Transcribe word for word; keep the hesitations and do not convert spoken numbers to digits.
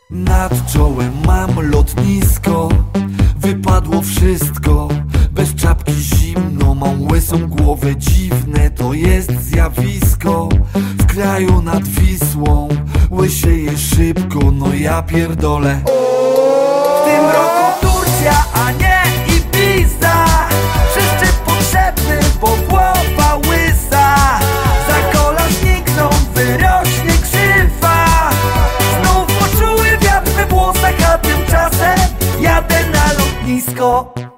Nad czołem mam lotnisko, wypadło wszystko. Bez czapki zimno, mam łysą głowę, dziwne to jest zjawisko. W kraju nad Wisłą łysieje szybko, no ja pierdolę. W tym